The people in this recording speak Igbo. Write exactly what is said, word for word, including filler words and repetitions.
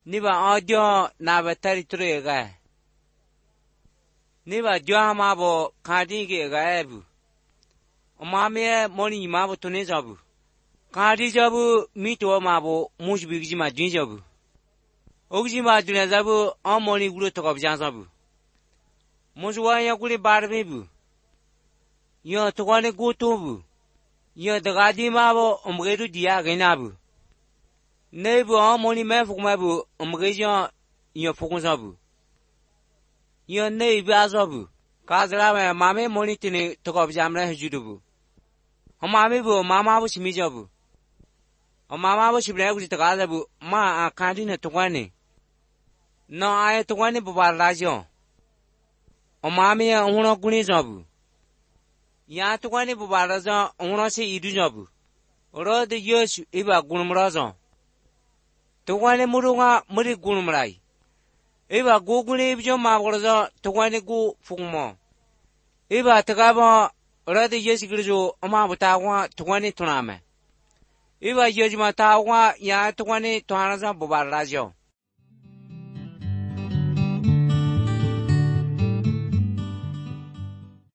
Niba audio na batari ture ga. Niba jwa ma bo kadi ge ga bu. Omame moni ma bo tune jabu. Kadi jabu mi to ma bo mush bi ji ma jin jabu. Ogji ma dune jabu amoni gulu to ko bjan jabu. Mush wa ya guli bar be bu. Yo to ko ne go to bu. Yo de ga di ma bo omgedu dia ge na bu. Nebu amoni me fu ma bu omgejo yo fu jabu. Yo nei bazabu. Kazra me mame moni tini to ko bjan ra judubu. Omame bu mama bu shimi jabu. Omama bu shibra gu to ga jabu ma a kandi ne to kwani. No ai to kwani bu ba la jo. Omame ya uno guni jabu. Ya to kwani bu ba la jo uno se idu jabu. Oro de yesu iba gunumra jo. To kwani murunga muri gunumrai. Iba guguni ibjo ma gorzo to kwani gu fugmo. Iba tagaba ora de yesu grijo ama buta kwa to kwani tuname. Iba yejma ta kwa ya to kwani to anaza bu ba la jo.